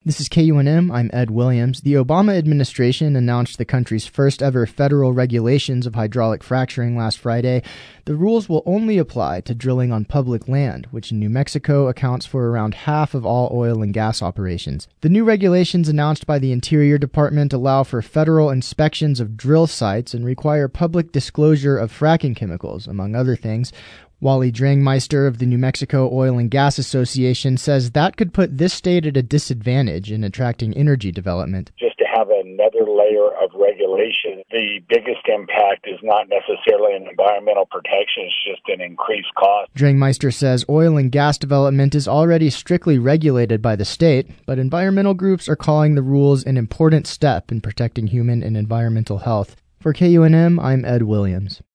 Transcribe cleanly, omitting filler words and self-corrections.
This is KUNM. I'm Ed Williams. The Obama administration announced the country's first ever federal regulations of hydraulic fracturing last Friday. The rules will only apply to drilling on public land, which in New Mexico accounts for around half of all oil and gas operations. The new regulations announced by the Interior Department allow for federal inspections of drill sites and require public disclosure of fracking chemicals, among other things. Wally Drangmeister of the New Mexico Oil and Gas Association says that could put this state at a disadvantage in attracting energy development. Just to have another layer of regulation, the biggest impact is not necessarily an environmental protection, it's just an increased cost. Drangmeister says oil and gas development is already strictly regulated by the state, but environmental groups are calling the rules an important step in protecting human and environmental health. For KUNM, I'm Ed Williams.